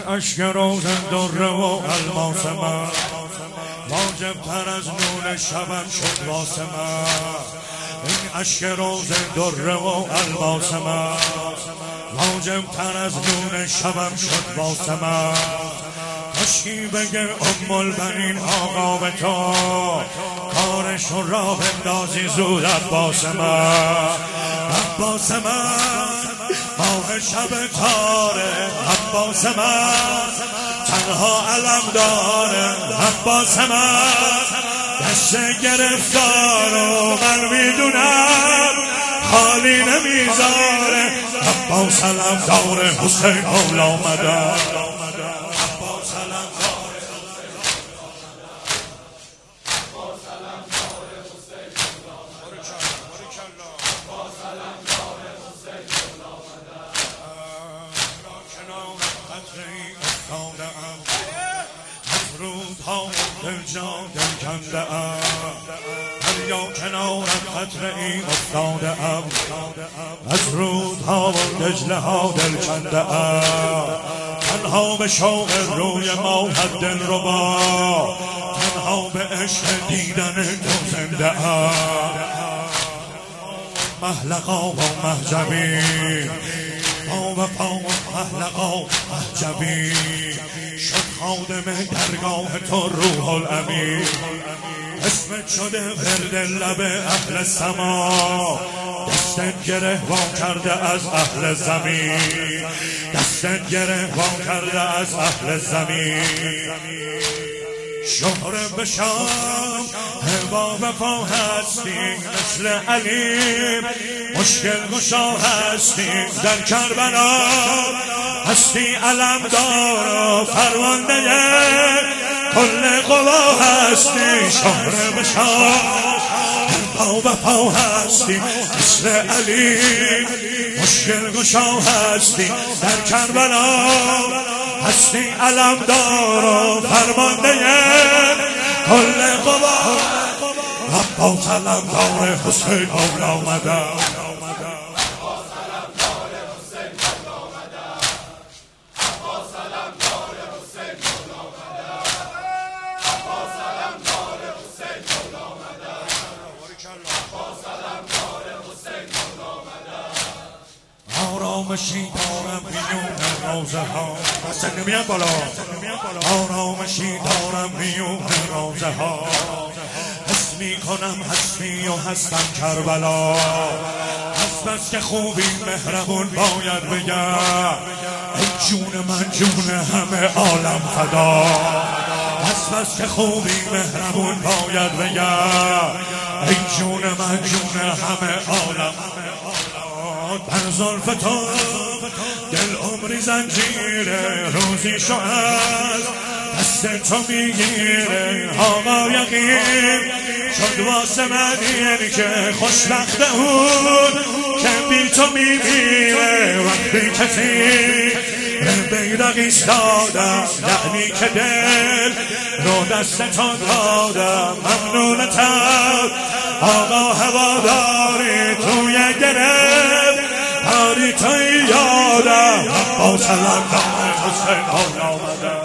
اشک روزن دره و الماس من، واجب تر از نون شبم شد واسه من. این اشک روزن دره و الماس من، واجب تر از نون شبم شد واسه من. کاشکی بگه ام البنین آقا به تو، کارش را بندازی زود عباس من. عباس من ماه شب تاره، عباس من تنها علم داره. عباس من دست گرفتار و من میدونم خالی نمیذاره. عباس علم داره حسین اول آمده. رودها دل جا دل کنده ام، دریا کنارم قطره ای افتاده ام. از رودها و دجله ها دل کنده ام، تنها به شوق روی ماه دل ربا، تنها به عشق دیدن تو زنده ام. محلقا و محجبی پا و پا محلقا و محجبی، شد خادم درگاه تو روح الامین. اسمت شده ورد لب اهل سما، دستت گره وام کرده از اهل زمین. دستت گره وام کرده از اهل زمین. شهر بشام هوا وفا هستیم، مثل علیم مشکل گشا هستیم. در کربلا هستی علمدار و فرمانده کل قوا هستی. شهر بشام هوا وفا هستیم، مثل علیم مشکل گشا هستی. در کربلا هستی علمدار و فرمانده کل قوا. عباس علمدار حسین اول آمده. آرامشی دارم میون روزه ها، دست نمیاد بالا. آرامشی دارم میون روزه ها، حس میکنم هستی و هستم کربلا. از بس که خوبی مهربون باید بگم، ای جون من جون همه عالم فدا. از بس که خوبی مهربون باید بگم، ای جون من جون همه عالم. بر زلف تو دل عمری زنجیره، روزی شو از دست تو میگیره. آقا یقین شد واسه من این که خوشبخت اون که بی تو میمیره. وقتی کسی بیرق ایستادم، یعنی که دل رو دست تو دادم. ممنونتم آقا هواداری توی گرفت داری توی یادم. عباس علمدار حسین اول آمده.